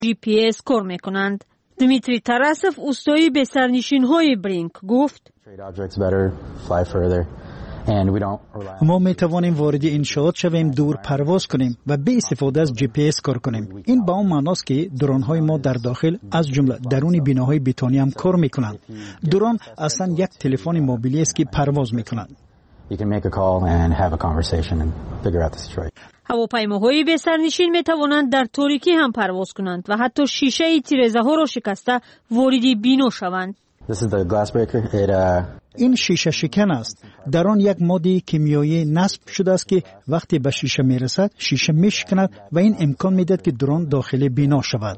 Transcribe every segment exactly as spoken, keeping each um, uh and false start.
جی پی اس کار میکنند. دمیتری تاراسوف اوستایی به سرنشین‌های برینک گفت ما می توانیم وارد انشاءات شویم، دور پرواز کنیم و به استفاده از جی پی اس کار کنیم. این با اون معناست که درون‌های ما در داخل از جمله درون بیناهای بتونی هم کار میکنند. درون اصلا یک تلفن موبیلی است که پرواز میکنند. هواپیماهای به سرنشین می توانند در تاریکی هم پرواز کنند و حتی شیشه تیره‌زده ها را شکسته وارد بینو شوند. این شیشه شکن است. در آن یک ماده کیمیایی نصب شده است که وقتی به شیشه میرسد شیشه میشکند و این امکان میدهد که درون داخل بینا شود.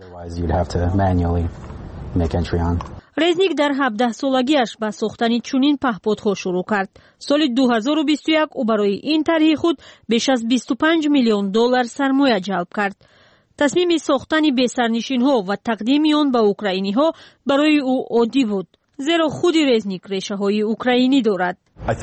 رزنیک در هفده سالگیش به ساختن چنین پهپادها شروع کرد. سال دو هزار و بیست و یک او برای این طرح خود بیش از بیست و پنج میلیون دلار سرمایه جلب کرد. تصمیم ساختن بی‌سرنشین‌ها و تقدیم آن به اوکراینی‌ها برای او عادی بود، زیرا خود رزنیک ریشه‌های اوکراینی دارد.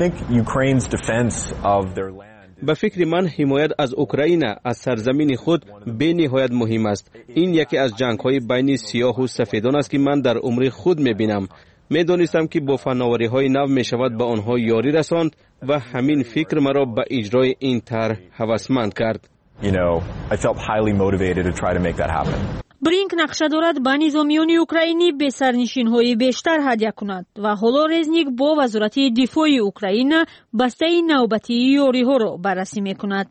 به فکر من حمایت از اوکراین از سرزمین خود به نهایت مهم است. این یکی از جنگ‌های بین سیاه و سفیدان است که من در عمر خود می‌بینم. می‌دانستم که با فناوری‌های نو می‌شود به آنها یاری رساند و همین فکر مرا به اجرای این طرح هوسمند کرد. You know, I felt highly motivated to try to make that happen. برینک نقشه دارد به نظامیان اوکراینی به سرنشین‌های بیشتر هدیه کند و حالا رزنیک با وزارت دفاع اوکراین بسته نوبتی یاری‌ها را بررسی می‌کند.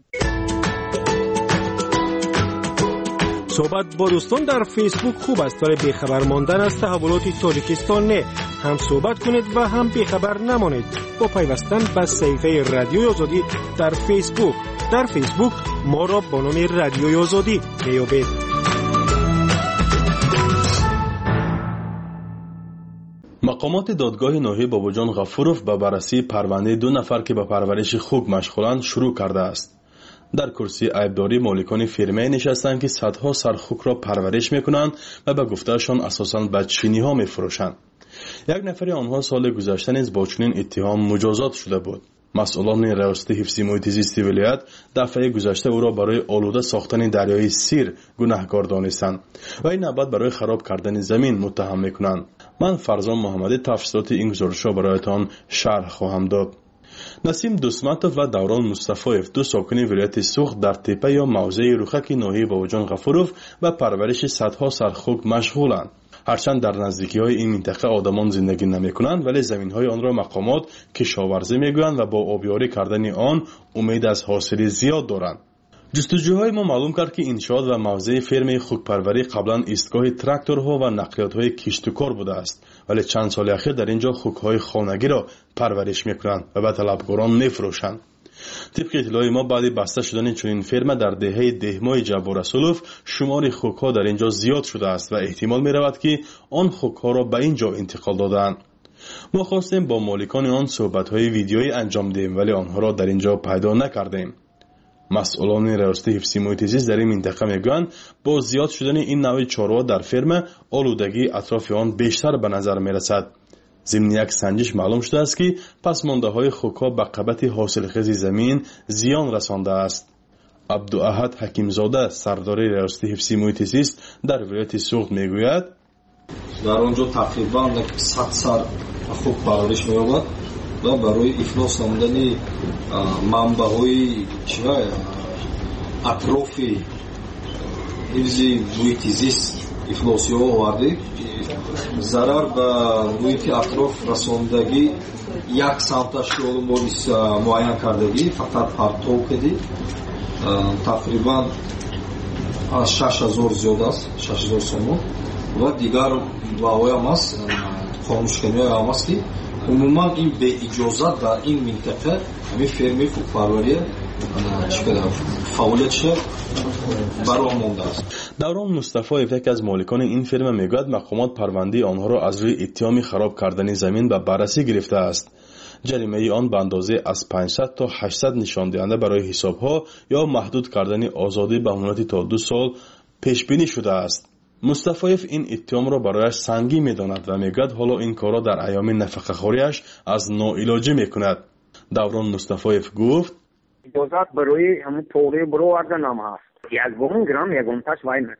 صحبت با دوستان در فیسبوک خوب است، ولی بیخبر ماندن از تحولات تاجیکستان نه. هم صحبت کنید و هم بیخبر نمانید با پیوستن به صفحه رادیوی آزادی در فیسبوک. در فیسبوک ما را با نام رادیوی آزادی میابید. مقامات دادگاه ناحیه باباجان غفوروف به بررسی پرونده دو نفر که به پرورش خوک مشغولند شروع کرده است. در کرسی عیبداری مالکان فیرمه نشستند که صدها سر خوک را پرورش میکنند و به گفتهشان اساساً بچینی ها میفروشند. یک نفر آنها سال گذشته نیز با چنین اتهام مجازات شده بود. مسئولان ریاست حفظ محیط زیست ولایت دفعه گذشته او را برای آلوده ساختن دریای سیر گناهکار دانستند و این نوبت برای خراب کردن زمین متهم میکنند. من فرزان محمدی تفصیلات این گزارش را برایتان شرح خواهم داد. نسیم دوسمتوف و دوران مصطفایف دو ساکن ولایت سوخت در تپه یا موضع رخک ناحیه باباجان غفوروف و پرورش صدها سرخوک مشغولند. هرچند در نزدیکی های این منطقه آدمان زندگی نمی کنند، ولی زمین های آن را مقامات کشاورزی می گویند و با آبیاری کردن آن امید از حاصل زیاد دارند. جستجوهای ما معلوم کرد که انشاءات و موضع فرم خوک پروری قبلا ایستگاه تراکتورها و نقلیات های کشت و کار بوده است، ولی چند سال اخیر در اینجا خوک های خانگی را پرورش می کنند و به طلبکاران می فروشند. طبق اطلاع ما بعد بسته شدن چنین فرم در دهه دهمای جبار رسولوف شمار خوک ها در اینجا زیاد شده است و احتمال می رود که آن خوک ها را به اینجا انتقال دادند. ما خواستیم با مالکان آن صحبت های ویدیویی انجام دهیم، ولی آنها را در اینجا پیدا نکردیم. مسئولان ریاست حفظ محیط زیست در این منطقه میگویند با زیاد شدن این نوع چاروا در فرم آلودگی اطراف آن بیشتر به نظر می رسد. ضمن یک سنجش معلوم شده است که پسمانده های خوک‌ها به قبط حاصلخیز زمین زیان رسانده است. عبدالاحد حکیمزاده سردار ریاست حفظ محیط زیست در ولایت سوخت میگوید در آنجا تقریبا صد سر خوک پرورش می‌یابد و برای افلاس نمودن منبع‌های اطراف حفظ محیط زیست افلاسی ها آورده. ضرر به محیط اطراف رساندگی یک سمتش رو معین کردگی فقط پرتاب کردی تقریبا از شش هزار زیاد است، شش هزار سوم و دیگر واوی هم است، خاموشکنی هم است که عموما این به اجازت در این منطقه همین فرمی خوک پروری فعالیتش برام مونده است. دوران مصطفایف یک از مالکان این فرم میگوید مقامات پرونده آنها را از روی اتهام خراب کردن زمین به بررسی گرفته است. جریمه آن به اندازه از پانصد تا هشتصد نشان دهنده برای حسابها یا محدود کردن آزادی به مدت تا دو سال پیش بینی شده است. مصطفایف این اتهام را برایش سنگین می‌داند و میگوید حالا این کار را در ایام نفقه‌خوری‌اش از ناعلاجی می‌کند. دوران مصطفایف گفت اجازت برای همون توقیه برو وردن هم هست. یک گون گرام یک گون تاش وای نکرد.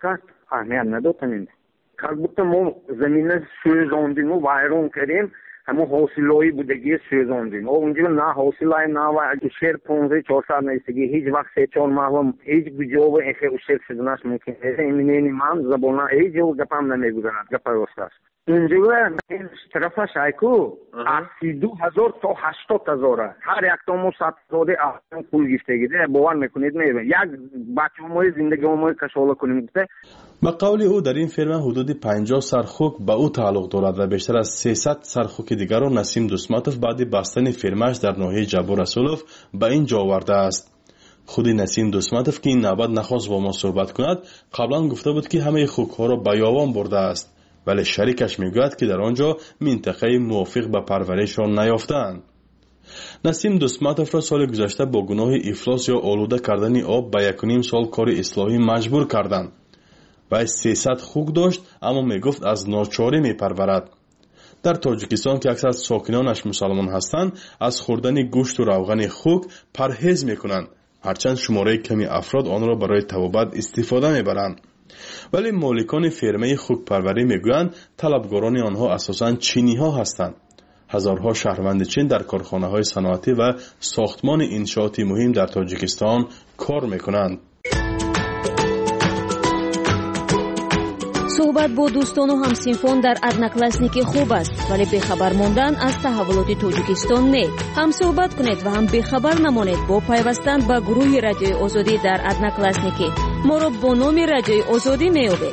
اهمیت ندادیم. البته ما زمین سوزاندیم و ویران کردیم، همون حاصلایی بودگی سوزاندیم. اونجا نه حاصلای نه و شیر پانزده چهارصد نیستگی هیچ وقت سه چهار ماه هیچ بجا و اخی اشتر شدنش ممکن است. این من زبان هیچ جو گپم نمیگذارد، گپ راست است. اینجا این طرف شایکو از سی دو هزار تا هشتاد هزار هر یک تامو صد هزار افغان پول گشته گیده. باور میکنید نه یک بچه مای زندگی مای کشاله کنیم گفته. به قول او در این فرم حدود پنجاه سرخوک به او تعلق دارد و بیشتر از سیصد سرخوک دیگر را نسیم دوستماتوف بعد بستن فرمش در ناحیه جبار رسولوف به این جا آورده است. خود نسیم دوستماتوف که این نوبت نخواست با ما صحبت کند، قبلا گفته بود که همه خوک ها را به یاوان برده است، ولی شریکش میگوید که در آنجا منطقه موافق به پرورششان نیافتند. نسیم دوستماتوف را سال گذشته با گناه افلاس یا آلوده کردن آب به یک و نیم سال کار اصلاحی مجبور کردند. و سیصد خوک داشت، اما میگفت از ناچاری میپرورد. در تاجیکستان که اکثر ساکنانش مسلمان هستند، از خوردن گوشت و روغن خوک پرهیز میکنند، هرچند شماره کمی افراد آن را برای توابت استفاده میبرند. ولی مالکان فرمه خوک پروری میگویند طلبگاران آنها اساساً چینی ها هستند. هزارها شهروند چین در کارخانه های صنعتی و ساختمان انشاءاتی مهم در تاجیکستان کار میکنند. صحبت با دوستان و همسینفان در ادناکلاسنیکی خوب است، ولی بخبر ماندن از تحولات تاجیکستان نه. هم صحبت کنید و هم بخبر نمانید با پیوستن به گروه رادیوی آزادی در ادناکلاسنیکی. ما را با نام رادیوی آزادی میابید.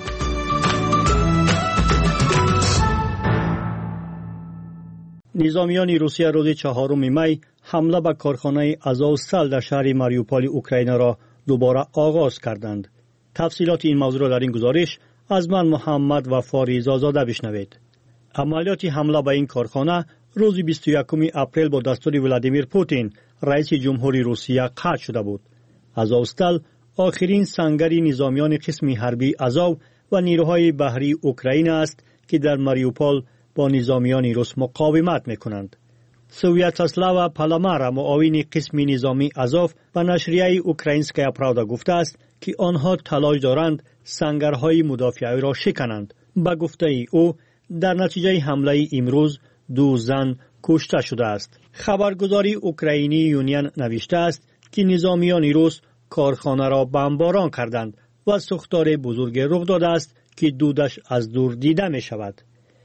نظامیان روسیه روز چهارم می حمله به کارخانه آزوستال در شهر ماریوپول اوکراین را دوباره آغاز کردند. تفصیلات این موضوع را در این گزارش از من محمد و فاریز آزاده بشنوید. عملیات حمله به این کارخانه روز بیست و یکم اپریل با دستور ولادیمیر پوتین رئیس جمهوری روسیه قطع شده بود. آزوستال آخرین سنگر نظامیان قسم حربی آزوو و نیروهای بحری اوکراین است که در ماریوپول با نظامیان روس مقاومت میکنند. سویاتسلاوا پالامارا معاون قسم نظامی آزوو و نشریه اوکراینسکایا پراودا گفته است که آنها تلاش دارند سنگرهای مدافعی را شکنند. به گفته او در نتیجه حمله امروز دو زن کشته شده است. خبرگزاری اوکراینی یونین نوشته است که نظامیان روس کارخانه را بمباران کردند و سوختار بزرگ رخ داده است که دودش از دور دیده می شود.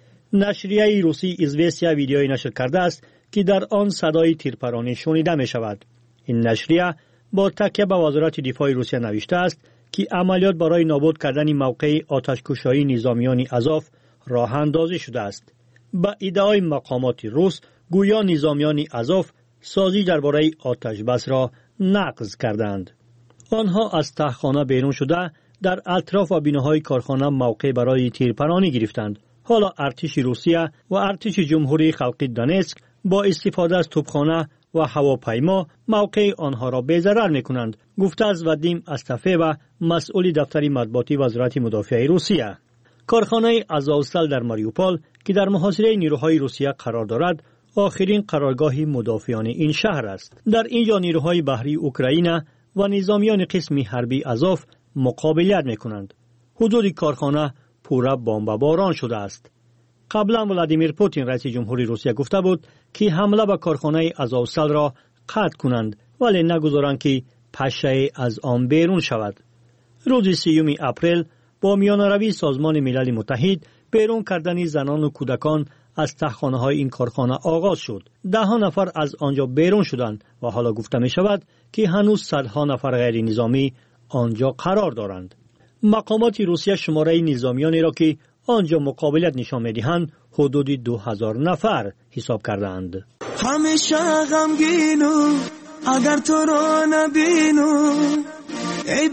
نشریه روسی ایزوستیا ویدیویی نشر کرده است که در آن صدای تیرپرانی شنیده می شود. این نشریه با تکیه به وزارت دفاع روسیه نوشته است که عملیات برای نابود کردن موقع آتش‌کشایی نظامیان آزوو راه اندازی شده است. با ادعای مقامات روس گویا نظامیان آزوو سازی درباره آتش بس را نقض کردند. آنها از تهخانه بیرون شده در اطراف و بیناهای کارخانه موقع برای تیرپرانی گرفتند. حالا ارتش روسیه و ارتش جمهوری خلقی دونتسک با استفاده از توپخانه و هواپیما موقع آنها را بی‌ضرر می‌کنند، گفته از ودیم استافیو مسئول دفتر مطبوعاتی وزارت مدافع روسیه. کارخانه آزوستال در ماریوپول که در محاصره نیروهای روسیه قرار دارد، آخرین قرارگاه مدافعان این شهر است. در اینجا نیروهای بحری اوکراین و نظامیان قسم حربی آزوو مقابلت می‌کنند. حدود کارخانه پورا بمباران شده است. قبلا ولادیمیر پوتین رئیس جمهوری روسیه گفته بود که حمله به کارخانه آزوستال را قطع کنند، ولی نگذارند که پشه از آن بیرون شود. روز سیوم اپریل با میانروی سازمان ملل متحد بیرون کردن زنان و کودکان از تهخانه های این کارخانه آغاز شد. ده ها نفر از آنجا بیرون شدند و حالا گفته می شود که هنوز صدها نفر غیر نظامی آنجا قرار دارند. مقامات روسیه شماره نظامیانی را که آنجا مقابلت نشان می‌دهند حدود دو هزار نفر حساب کردند. همیشه غمگینم اگر تو را نبینم ای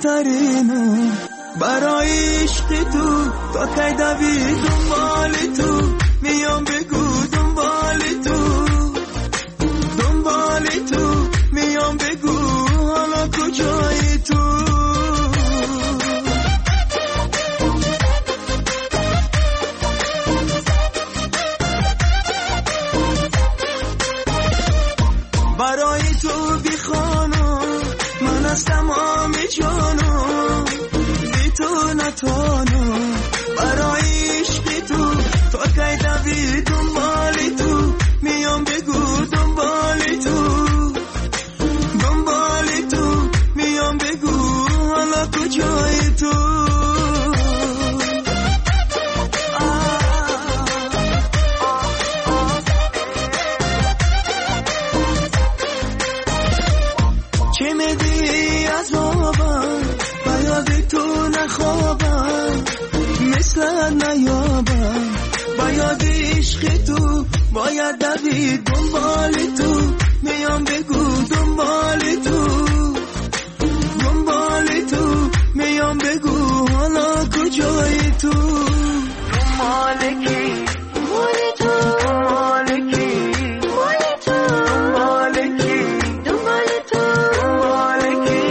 بهترینم برای عشق تو تا کی دوی دنبال تو میام بگو دنبال تو دنبال تو میام بگو حالا کجایی تو برای تو بیخانم من از تمام جانم بی تو نتوانم وصلت نیابم باید عشق تو باید دوید دنبال تو میام بگو دنبال تو دنبال تو میام بگو حالا کجای تو دنبال کی دنبال تو دنبال کی دنبال تو دنبال کی دنبال تو دنبال کی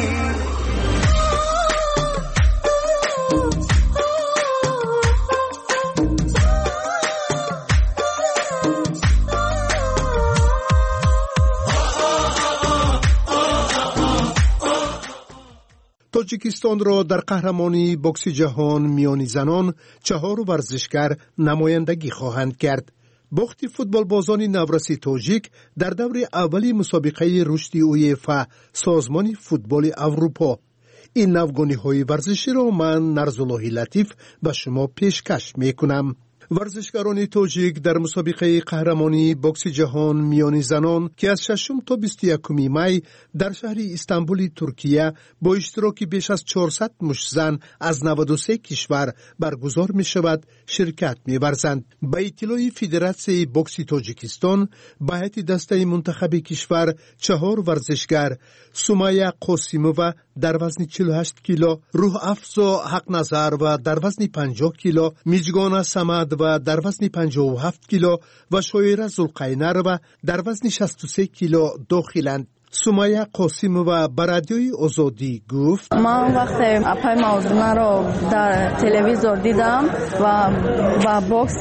تاجیکستان را در قهرمانی بوکس جهان میانی زنان چهار ورزشکار نمایندگی خواهند کرد. باخت فوتبال بازان نورسی تاجیک در دور اولی مسابقه رشد اویفا سازمان فوتبال اروپا. این نوگانی های ورزشی را من نرزالله لطیف به شما پیشکش میکنم. ورزشکاران تاجیک در مسابقه قهرمانی بوکس جهان میان زنان که از ششم تا بیست و یکم می در شهر استانبول ترکیه با اشتراک بیش از چهارصد مش زن از نود و سه کشور برگزار می شود شرکت می ورزند. به اطلاع فدراسیون بوکس تاجیکستان به هیئت دسته منتخب کشور چهار ورزشکار سمیه قاسیمووا در وزن چهل و هشت کیلو، روح افزا حق نظر و در وزن پنجاه کیلو، میجگان سمد و در وزن پنجاه و هفت کیلو و شایره زلقینر و در وزن شصت و سه کیلو داخلند. سمیه قاسیمووا به رادیوی آزادی گفت: من وقتی اپای موضوع رو در تلویزیون دیدم و با بوکس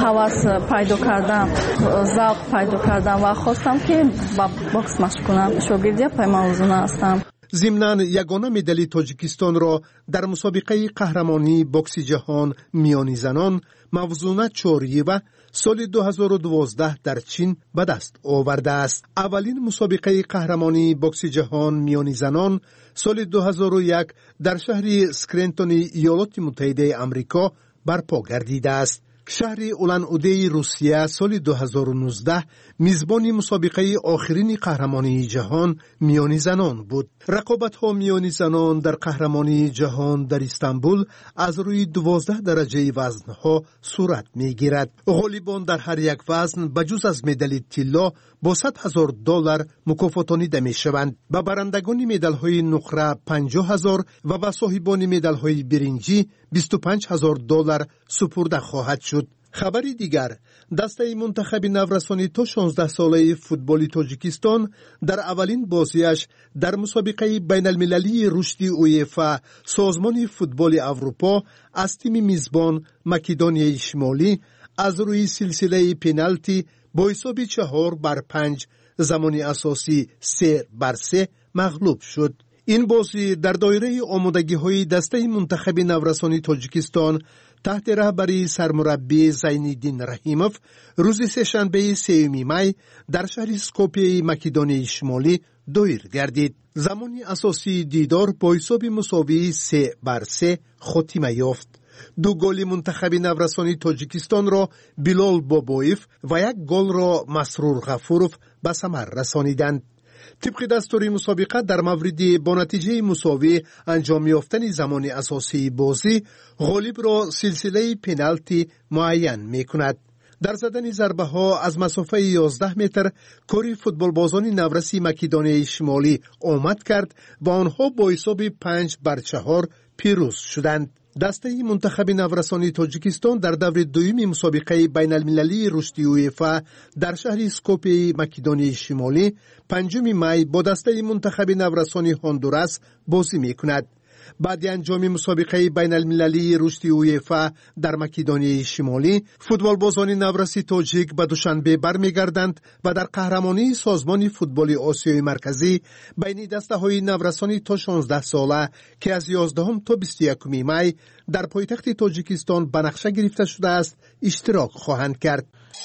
هوس پیدا کردم، ذوق پیدا کردم و خواستم که با بوکس مشغول کنم. شاگردی اپای موضوع هستم. ضمناً یگانه مدال تاجیکستان را در مسابقه قهرمانی بوکس جهان میانی زنان موزونه چوریوه سال دو هزار و دوازده در چین به دست آورده است. اولین مسابقه قهرمانی بوکس جهان میانی زنان سال دو هزار و یک در شهر سکرنتون ایالات متحده آمریکا برپا گردیده است. شهر اولان اودهی روسیه سال دو هزار و نوزده میزبان مسابقه آخرین قهرمانی جهان میانی زنان بود. رقابت ها میانی زنان در قهرمانی جهان در استانبول از روی دوازده درجه وزن ها صورت می گیرد. غالبان در هر یک وزن بجز از مدال طلا با صد هزار دلار مکافاتانیده می شوند. به برندگان مدال های نقره پنجاه هزار و به صاحبان مدال های برنجی بیست و پنج هزار دلار سپرده خواهد شد. خبری دیگر، دسته منتخب نورسانی تا شانزده ساله فوتبال تاجیکستان در اولین بازیش در مسابقه بین المللی رشد اویفا سازمان فوتبال اروپا از تیم میزبان مکدونیای شمالی از روی سلسله پنالتی با حساب چهار بر پنج زمانی اساسی سه بر سه مغلوب شد. این بازی در دایره آمادگی های دسته منتخب نورسانی تاجیکستان تحت رهبری سرمربی زینالدین رحیموف روز سه‌شنبه سوم می در شهر اسکوپیه مکدونیای شمالی دایر گردید. زمانی اساسی دیدار با حساب مساوی سه بر سه خاتمه یافت. دو گل منتخب نورسانی تاجیکستان را بلال بابایف و یک گل را مسرور غفوروف به ثمر رسانیدند. طبق دستور مسابقه در مورد با نتیجه مساوی انجام یافتن زمان اساسی بازی غالب را سلسله پنالتی معین می کند. در زدن ضربه ها از مسافه یازده متر کاری فوتبال بازان نورسی مکدونیای شمالی آمد کرد و آنها با حساب پنج بر چهار پیروز شدند. دسته منتخب نورسانی تاجیکستان در دور دومی مسابقه بین المللی رشد اویفا در شهر اسکوپیه مکدونیای شمالی پنجم می با دسته منتخب نورسانی هندوراس بازی می کند. بعد انجام مسابقه بین المللی رشد اویفا در مکدونیای شمالی فوتبال بازان نورسی تاجیک به دوشنبه برمیگردند و در قهرمانی سازمان فوتبال آسیای مرکزی بین دسته های نورسانی تا شانزده ساله که از یازدهم تا بیست و یکم می در پایتخت تاجیکستان به نقشه گرفته شده است اشتراک خواهند کرد.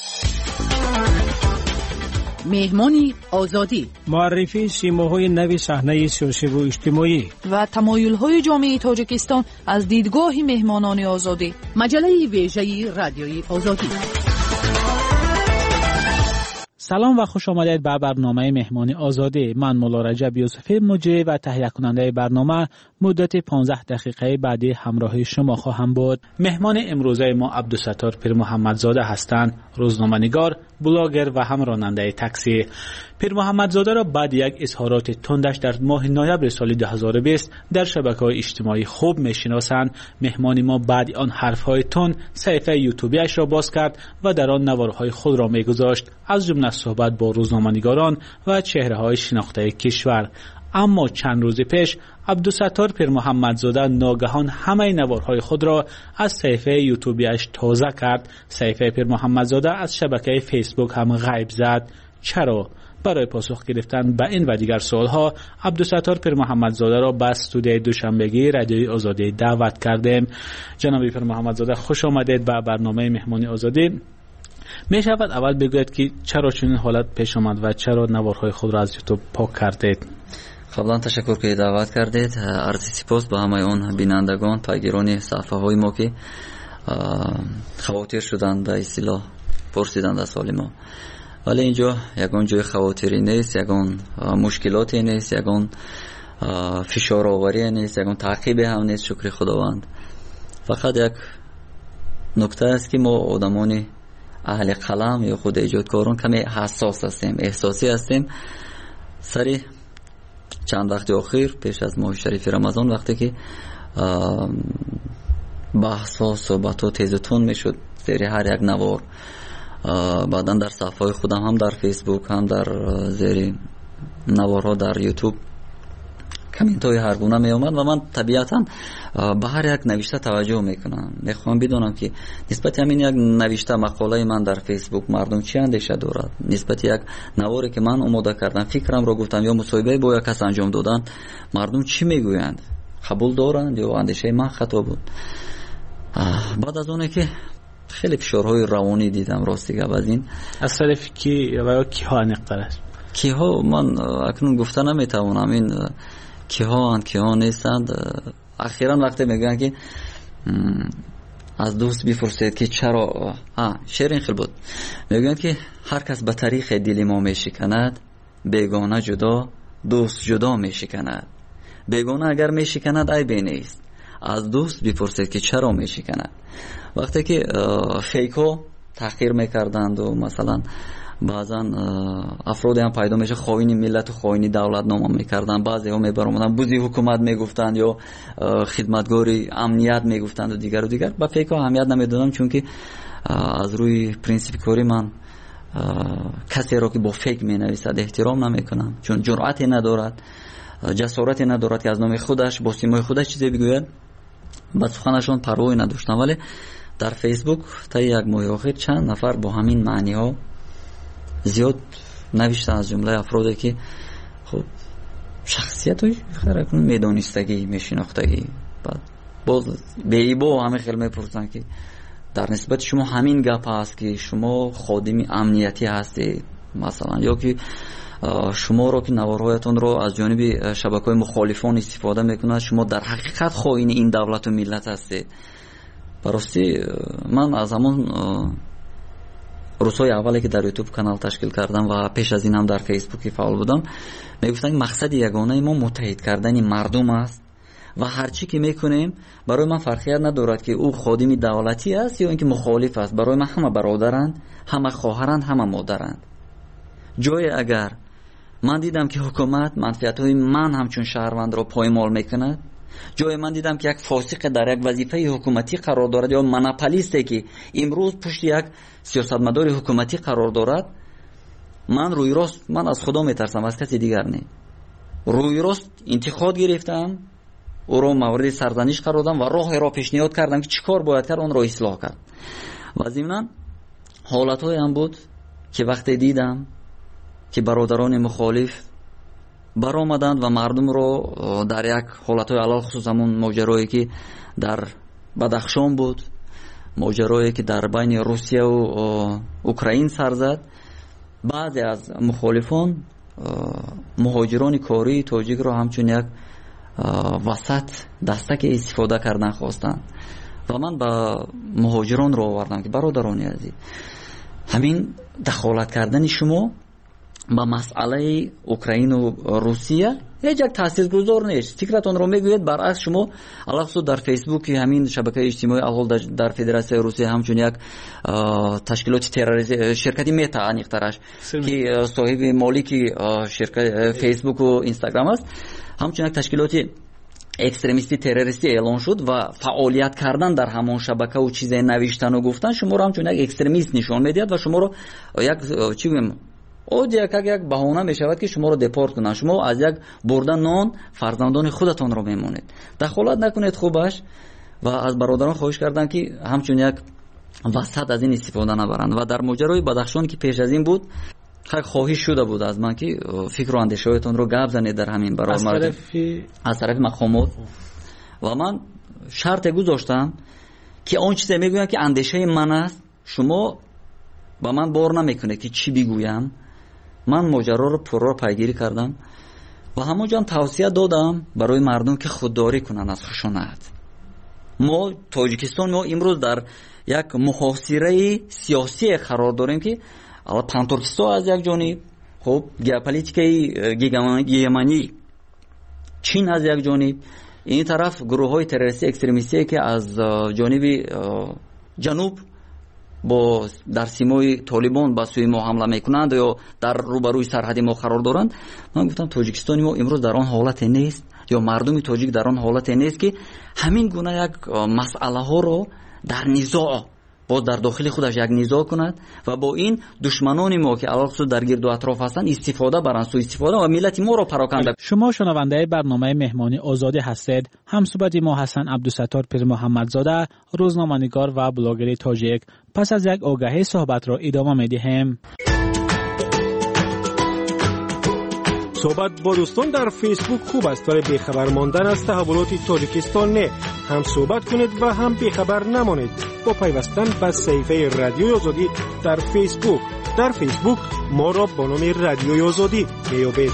مهمانی آزادی، معرفی سیماهای نوی صحنه سیاسی و اجتماعی و تمایل‌های جامعه تاجیکستان از دیدگاه مهمانان آزادی. مجله ویژه رادیوی آزادی. سلام و خوش آمدید به برنامه مهمانی آزادی. من مولا رجب یوسفی مجری و تهیه کننده برنامه مدت پانزده دقیقه بعدی همراه شما خواهم بود. مهمان امروزه ما عبدالستار پیر محمدزاده هستند، روزنامه‌نگار، بلاگر و هم راننده تاکسی. پیر محمدزاده را بعد یک اظهارات تندش در ماه نوامبر سال دو هزار و بیست در شبکه‌های اجتماعی خوب می‌شناسند. مهمان ما بعد آن حرف‌های تند صفحه یوتیوبیش را باز کرد و در آن نوارهای خود را می‌گذاشت، از جمله صحبت با روزنامه‌نگاران و چهره‌های شناخته کشور. اما چند روز پیش عبدالستار پیر محمدزاده ناگهان همه نوارهای خود را از صفحه یوتیوبیش تازه کرد. صفحه پیر محمدزاده از شبکه فیسبوک هم غیب زد. چرا؟ برای پاسخ گرفتن به این و دیگر سوالها عبدالستار پیر محمدزاده را به استودیوی دوشنبگی رادیوی آزادی دعوت کردیم. جناب پیر محمدزاده خوش آمدید به برنامه مهمانی آزادی. می شود اول بگویید که چرا چنین حالت پیش آمد و چرا نوارهای خود را از یوتیوب پاک کردید؟ قبلا تشکر که دعوت کردید. عرض سپاس به همه اون بینندگان، پیگیران صفحه های ما که خواطر شدند، به اصطلاح پرسیدند از سوال ما. ولی اینجا یگان جای خواطری نیست، یگان مشکلاتی نیست، یگان فشار آوری نیست، یگان تعقیب هم نیست. شکر خداوند. فقط یک نکته است که ما آدمان اهل قلم یا خود ایجادکاران کمی حساس هستیم، احساسی هستیم. سری چند وقت اخیر پیش از ماه شریف رمضان وقتی که بحث ها صحبت ها تیز و تند میشد زیر هر یک نوار، بعدا در صفحه خودم هم در فیسبوک هم در زیر نوارها در یوتیوب کامنت های هر گونه می اومد و من طبیعتا به هر یک نوشته توجه میکنم. میخوام بدونم که نسبت همین یک نوشته مقاله من در فیسبوک مردم چی اندیشه دارد، نسبت یک نواری که من آماده کردم فکرم را گفتم یا مصاحبه با یک کس انجام دادن مردم چی میگویند، قبول دارند یا اندیشه من خطا بود. بعد از اونه که خیلی فشارهای روانی دیدم راستی که از این از طرف کی و کی ها نقدر کی ها من اکنون گفته نمیتوانم این کی ها کی ها نیستند. اخیراً وقتی میگن که از دوست بپرسید که چرا ها شعر این خیلی بود، میگن که هر کس به طریق دل ما میشکند، بیگانه جدا دوست جدا میشکند. بیگانه اگر میشکند عیبی نیست، از دوست بپرسید که چرا میشکند. وقتی که فیکو تحقیر میکردند و مثلا بعضا افرادی هم پیدا میشه خائن ملت و خائن دولت نام میکردن، بعضی ها میبرامدن بوزی حکومت میگفتند یا خدمتگاری امنیت میگفتند و دیگر و دیگر. با فیکو اهمیت نمیدادم چون که از روی پرینسیپ کاری من کسی را که با فیک مینویسد احترام نمیکنم، چون جرأتی ندارد، جسارتی ندارد که از نام خودش با سیمای خودش چیزی بگوید. با سخنشون پروایی نداشتم. ولی در فیسبوک تا یک ماه اخیر چند نفر با همین معنی ها زیاد نوشتن، از جمله افرادی که خب شخصیت های خیلی میدانستگی میشناختگی، بعد باز به ایبو همه خیلی میپرسن که در نسبت شما همین گپ هست که شما خادم امنیتی هستید مثلا، یا که شما رو که نوارهایتون رو از جانب شبکه‌های مخالفان استفاده میکنند، شما در حقیقت خائن این دولت و ملت هستید. براستی من از همون روزهای اولی که در یوتیوب کانال تشکیل کردم و پیش از این هم در فیسبوک فعال بودم میگفتن که مقصد یگانه ما متحد کردن مردم است و هر چی که میکنیم برای من فرقیت ندارد که او خادم دولتی است یا اینکه مخالف است. برای من همه برادرند، همه خواهرند، همه مادرند. جای اگر من دیدم که حکومت منفعت‌های من همچون شهروند را پایمال میکند، جای من دیدم که یک فاسق در یک وظیفه حکومتی قرار دارد یا مناپولیستی که امروز پشت یک سیاستمدار حکومتی قرار دارد، من روی راست من از خدا میترسم، از کسی دیگر نه. روی راست انتقاد گرفتم، او را مورد سرزنش قرار دادم و راه را پیشنهاد کردم که چیکار باید کرد، اون را اصلاح کرد. و ضمن حالت‌های هم بود که وقتی دیدم که برادران مخالف برآمدند و مردم رو در یک حالت‌های علال خصوص همون ماجرایی که در بدخشان بود، ماجرایی که در بین روسیه و اوکراین سر زد، بعضی از مخالفان مهاجران کاری تاجیک رو همچون یک وسط دستک استفاده کردن خواستن و من با مهاجران رو آوردم که برادران عزیز همین دخالت کردن شما با مسئله اوکراین و روسیه هیچ یک تاثیرگذار نیست. فکرتون رو میگوید برعکس شما علاوه در فیسبوک همین شبکه اجتماعی الحال در فدراسیون روسیه همچون یک تشکیلات تروریستی شرکتی متا انیقترش که صاحب مالکی شرکت فیسبوک و اینستاگرام است همچون یک تشکیلاتی اکستریمیستی تروریستی اعلان شد و فعالیت کردن در همان شبکه و چیزای نوشتن و گفتن شما رو همچون یک اکستریمیست نشان میدهد و شما رو یک چی بگم او یک یک بهانه میشود که شما رو دپورت کنن. شما از یک بردن نان فرزندان خودتان رو میمونید. دخالت نکنید خوبش و از برادران خواهش کردم که همچون یک وسط از این استفاده نبرند. و در ماجرای بدخشان که پیش از این بود خواهش شده بود از من که فکر و اندیشه‌تون رو گپ زنید در همین برای از مردم طرف از طرف مقامات و من شرط گذاشتم که اون چیزی میگویم که اندیشه من است شما با من بار نمیکنه که چی بگویم. من ماجرا رو پررو پیگیری کردم و همونجا توصیه دادم برای مردم که خودداری کنن از خشونت. ما تاجیکستان ما امروز در یک محاصره سیاسی قرار داریم که اول پانتورکستان از یک جانب خب ژئوپلیتیکای گیگمانی چین از یک جانب این طرف گروه های تروریستی اکستریمیستی که از جانب جنوب با در سیمای طالبان با سوی ما حمله میکنند یا در روبروی سرحد ما قرار دارند. من گفتم تاجیکستان ما امروز در آن حالت نیست یا مردم تاجیک در آن حالت نیست که همین گونه یک مسئله ها رو در نزاع باز در داخل خودش یک نزاع کند و با این دشمنان ما که علاوه در گرد و اطراف هستند استفاده برند سوء استفاده و ملت ما رو پراکنده. شما شنونده برنامه مهمانی آزادی هستید. همصحبت ما حسن عبدالستار پیر محمدزاده روزنامه‌نگار و بلاگر تاجیک. پس از یک آگهی صحبت را ادامه می‌دهیم. صحبت با دوستان در فیسبوک خوب است ولی بیخبر ماندن از تحولات تاجیکستان نه. هم صحبت کنید و هم بیخبر نمانید با پیوستن به صفحه رادیوی آزادی در فیسبوک. در فیسبوک ما را با نام رادیوی آزادی میابید.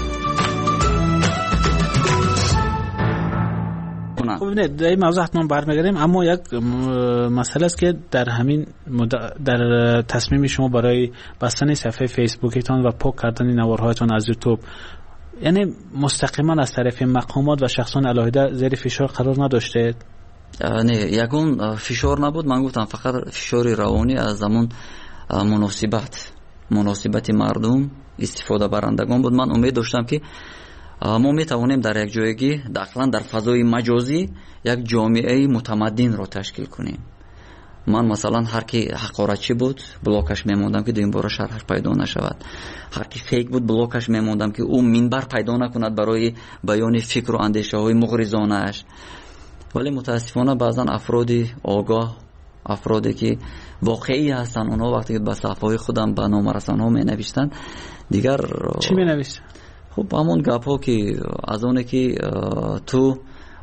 خب ببینید در این موضوع حتما برمیگردیم اما یک مسئله است که در همین در تصمیم شما برای بستن صفحه فیسبوکتان و پاک کردن نوارهایتان از یوتیوب یعنی مستقیما از طرف مقامات و شخصان علاهده زیر فشار قرار نداشته؟ نه یکون فشار نبود. من گفتم فقط فشار روانی از زمان مناسبت مناسبت مردم استفاده برندگان بود. من امید داشتم که ما میتوانیم در یک جایگی داخلا در فضای مجازی یک جامعه متمدن را تشکیل کنیم. من مثلا هر کی حقارتچی بود بلاکش میموندم که دویم بار شرحش پیدا نشود. هر کی فیک بود بلاکش میموندم که او منبر پیدا نکند برای بیان فکر و اندیشه های مغرضانه اش. ولی متاسفانه بعضا افرادی آگاه افرادی که واقعی هستن اونها وقتی که به صفحه خودم به نامه رسانه ها می نوشتن دیگر چی می نوشتن؟ خب همون گپ ها که از اونه که تو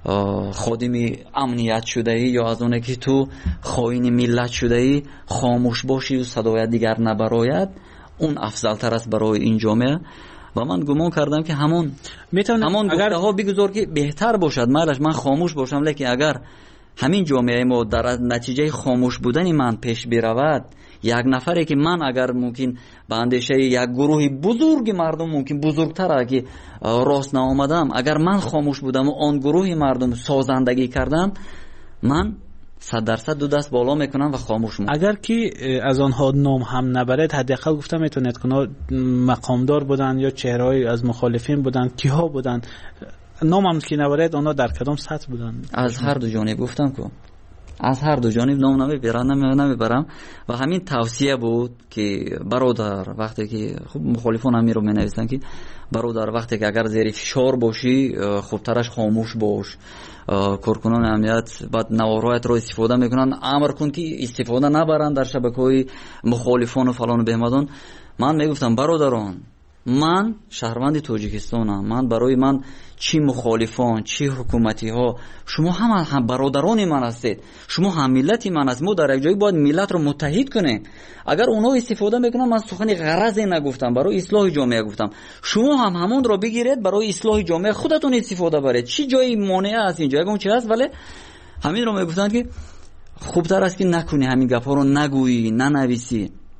خادم امنیت شده ای یا از اونه که تو خائن ملت شده ای خاموش باشی و صدایت دیگر نبراید اون افضل تر است برای این جامعه. و من گمان کردم که همون همون گفته ها بگذار که بهتر باشد مالش من خاموش باشم لیکن اگر همین جامعه ما در نتیجه خاموش بودن من پیش برود یک نفری که من اگر ممکن به اندیشه یک گروه بزرگ مردم ممکن بزرگتر که راست نآمدم اگر من خاموش بودم و آن گروه مردم سازندگی کردم من صد درصد دو دست بالا میکنم و خاموش میکنم. اگر که از آنها نام هم نبرد حداقل گفتم میتونید که مقامدار بودن یا چهره‌ای از مخالفین بودن کیها بودن نام هم که نبرد آنها در کدام سطح بودن؟ از هر دو جانب گفتم که از هر دو جانب نام نمیبرم نمیبرم و همین توصیه بود که برادر وقتی که خب مخالفان هم رو مینویسن که برادر وقتی که اگر زیر فشار باشی خوبترش خاموش باش. کارکنان امنیت بعد نوارهایت رو استفاده میکنن امر کن که استفاده نبرن در شبکه‌های مخالفان و فلان و بهمدان. من میگفتم برادران من شهروند تاجیکستانم من برای من چی مخالفان چی حکومتی ها شما هم هم برادران من هستید شما هم ملت من هستید. ما در یک جایی باید ملت رو متحد کنیم. اگر اونها استفاده میکنن من سخنی غرضی نگفتم برای اصلاح جامعه گفتم شما هم همون رو بگیرید برای اصلاح جامعه خودتون استفاده برید. چی جایی مانع است اینجا اون چی هست ولی همین رو میگفتن که خوبتر است که نکنی همین گپا رو نگویی ننویسی.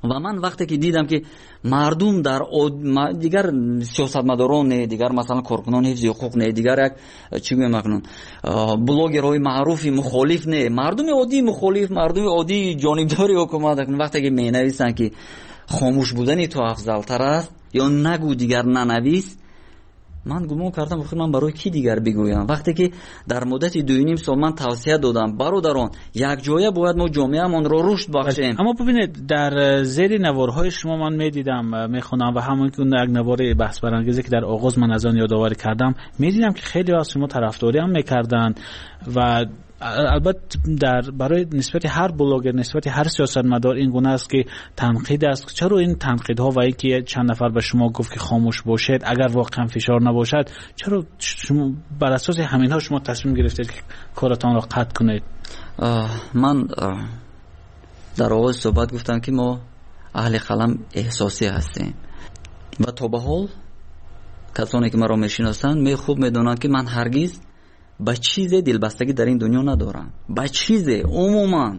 و من وقتی که دیدم که مردم در دیگر سیاستمداران نه، دیگر مثلا کارکنان حفظ حقوق نه، دیگر یک چی میگم اکنون بلاگرهای معروفی مخالف نه، مردم عادی مخالف، مردم عادی جانبداری حکومت اکنون وقتی که مینویسن که خاموش بودن تو افضل تر است یا نگو دیگر ننویس، من گمان کردم آخه من برای کی دیگر بگویم؟ وقتی که در مدت دو نیم سال من توصیه دادم برادران یک جایه باید ما جامعه‌مان را رشد بخشیم. اما ببینید در زیر نوارهای شما من میدیدم میخونم و همون که یک نوار بحث برانگیزی که در آغاز من از آن یادآوری کردم میدیدم که خیلی از شما طرفداری هم میکردن و البته در برای نسبت هر بلاگر نسبت هر سیاستمدار این گونه است که تنقید است. چرا این تنقیدها و اینکه چند نفر به شما گفت که خاموش باشید اگر واقعا فشار نباشد، چرا شما بر اساس همینها شما تصمیم گرفتید که کارتان را قطع کنید؟ من در آغاز صحبت گفتم که ما اهل قلم احساسی هستیم و تا به حال کسانی که مرا میشناسند می خوب میدونند که من هرگز با چیز دلبستگی در این دنیا ندارم. با چیز عموما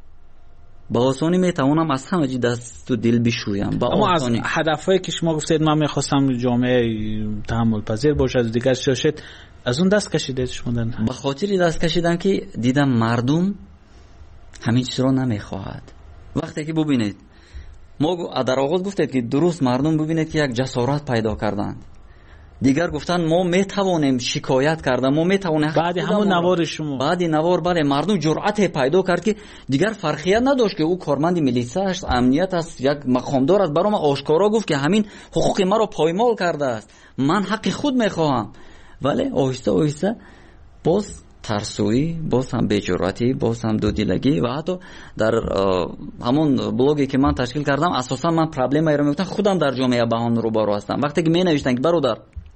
با آسانی میتوانم از همه چی دست و دل بشویم. اما از هدفهایی که شما گفتید من میخواستم جامعه تحمل پذیر باشد دیگر شاشد، از اون دست کشیدید شما؟ به خاطر دست کشیدن که دیدم مردم همین چیز رو نمیخواهد. وقتی که ببینید ما در آغاز گفتید که درست مردم ببینید که یک جسارت پیدا کردند، دیگر گفتن ما میتوانیم شکایت کردن، ما میتوانیم بعد همون نوار شما بعد نوار بله مردم جرأت پیدا کرد که دیگر فرقیت نداشت که او کارمند میلیسا است، امنیت است، یک مقامدار است، برام آشکارا گفت که همین حقوق ما رو پایمال کرده است، من حق خود میخواهم. ولی آهسته آهسته باز ترسویی، باز هم بی‌جرأتی، باز هم دودیلگی و حتی در همون بلاگی که من تشکیل کردم اساسا من پرابلمی رو میگفتم خودم در جامعه با هم رو برو هستم. وقتی که می نوشتن که برادر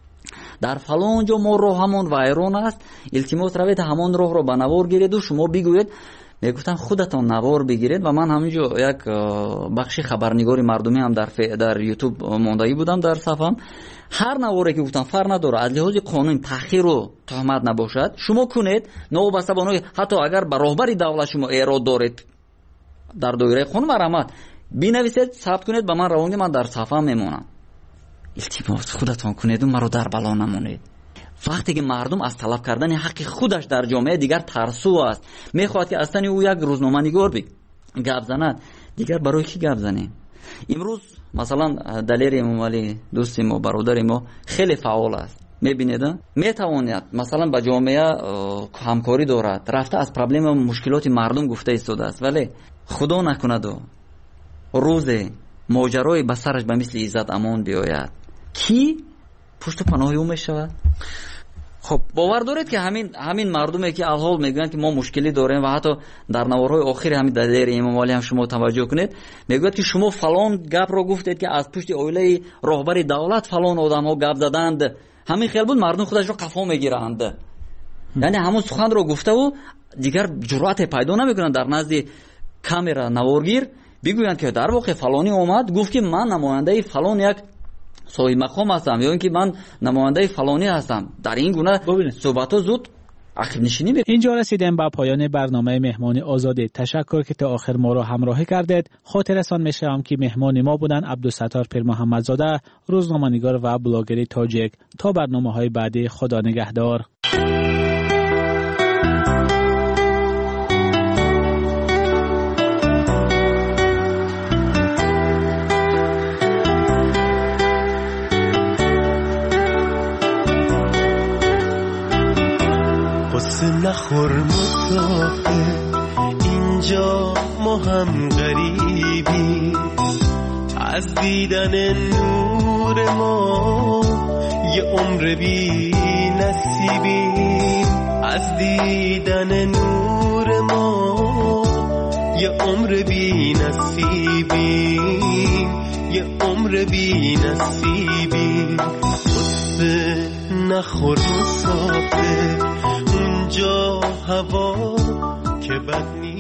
در فلان جا ما راه همون وایرون است، التماس روید همون راه رو به نوار گیرید و شما بگوید، میگفتن خودتان نوار بگیرید و من همینجا یک بخشی خبرنگاری مردمی هم در ف... در یوتیوب ماندایی بودم در صفحم. هر نواری که گفتم فرق نداره از لحاظ قانون تأخیر و تهمت نباشد شما کنید، نوبسته بانوی حتی اگر به راهبری دولت شما ایراد دارید در دایره قانون مرامت بنویسید ثبت کنید به من روانید، من در صفحه میمونم. التماس خودتان کنید و مرا در بلا نمونید. وقتی که مردم از طلب کردن حق خودش در جامعه دیگر ترسو است، میخواد که اصلا او یک روزنامه‌نگار بی گپ زند، دیگر برای کی گپ زنیم؟ امروز مثلا دلیر امامعلی دوست ما برادر ما خیلی فعال است، میبینید میتواند مثلا با جامعه همکاری دارد، رفته از پرابلم و مشکلات مردم گفته ایستاده است، ولی خدا نکند و روز ماجرای به سرش به مثل عزت امان بیاید کی پشت پناه او میشود؟ خب باور دارید که همین همین مردمی که الحال میگن که ما مشکلی داریم و حتی در نوارهای آخر همین دلیر امامعلی هم شما توجه کنید میگوید که شما فلان گپ رو گفتید که از پشت اویله راهبر دولت فلان آدم ها گپ زدند، همین خیال بود مردم خودش رو قفا میگیرند. یعنی همون سخن رو گفته و دیگر جرأت پیدا نمیکنن در نزد کامرا نوارگیر بگویند که در واقع فلانی اومد گفت که من نماینده فلان یک صاحب مقام هستم یا اینکه من نماینده فلانی هستم. در این گونه صحبت زود عقب نشینی بکنید. اینجا رسیدیم به پایان برنامه مهمانی آزادی. تشکر که تا آخر ما را همراهی کردید. خاطرتان می‌شوم که مهمان ما بودن عبدالستار پیر محمدزاده، روزنامه‌نگار و بلاگر تاجیک. تا برنامه‌های بعدی خدا نگهدار. نخور مسافر اینجا ما هم غریبی، از دیدن نور ما یه عمر بی نصیبی، از دیدن نور ما یه عمر بی نصیبی، یه عمر بی نصیبی. قصه نخور مسافر اونجا هوا که بد نیست.